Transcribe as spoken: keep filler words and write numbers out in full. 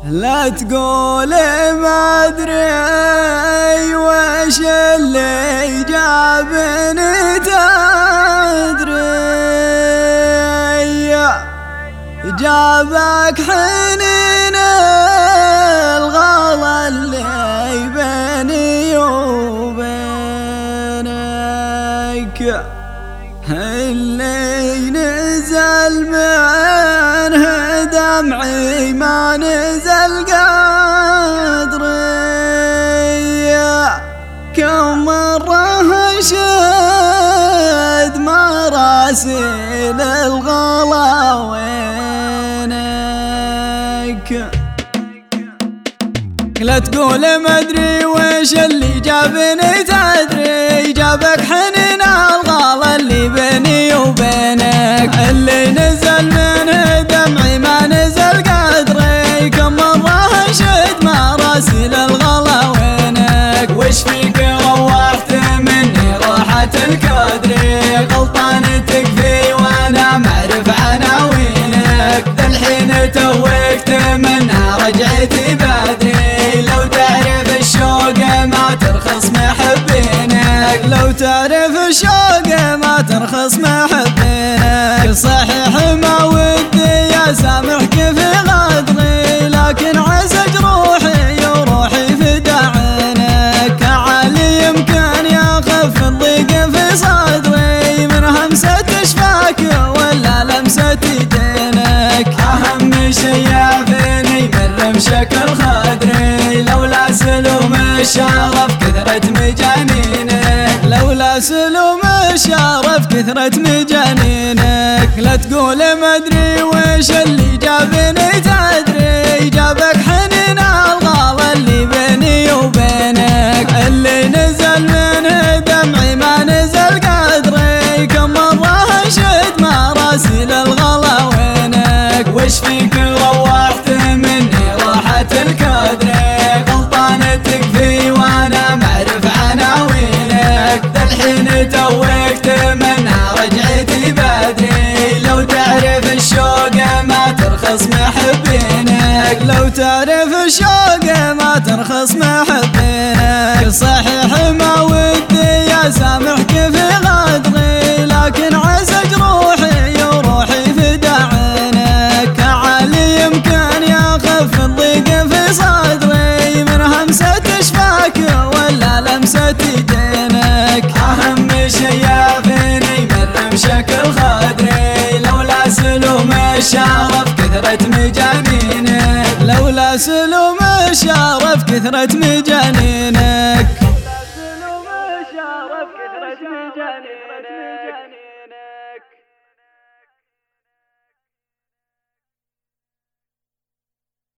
لا تقول ما ادري وش اللي جابني تدري جابك حنين الغلا اللي بيني وبينك اللي نزل منه دمعي ما نزل قدري كم مرة شد مراسيل الغلا وينك لا تقول ما ادري وش اللي جابني تدري جابك حنين الغلا اللي بيني وبينك اللي نزل منه دمعي ما نزل قدري كم مرة شد مراسيل الغلا وينك وش فيك روحت مني راحة الكدري غلطانتك في وانا معرف عناوينك ذا الحين توك تمنى رجعتي بدري لو تعرف الشوق ما ترخص محبينك لو تعرف الشوق ما ترخص محبينك صحيح ما ودي اسامحك في غدري لكن عزج روحي وروحي فدا عينك عالي يمكن يخف الضيق في صدري من همسة شفاك ولا لمسة يدينك اهم شي يعفيني من رمشك الخدري لولا سلوم الشرف كثرة مجانينك لولا سلوم الشرف كثرة مجانينك لا تقول ما ادري وش اللي جابني تدري جابك حنين الغلا اللي بيني وبينك اللي نزل منه دمعي ما نزل قدري كم مرة شد مراسيل الغلا وينك وش فيك روحت مني راحة الكدري غلطانتك في وانا معرف عناوينك ذا الحين توك تمنى رجعتي بدري لو تعرف الشوق ما ترخص محبينك لو تعرف الشوق ما ترخص محبينك صحيح ما ودي اسامحك في غدري لكن عزج روحي وروحي فدا عينك عالي يمكن يخف الضيق في صدري من همسة شفاك ولا لمسة يدينك اهم شي يعفيني من رمشك الخدري لولا سلوم الشرف كثرة مجانينك لولا سلوم الشرف كثرة مجانينك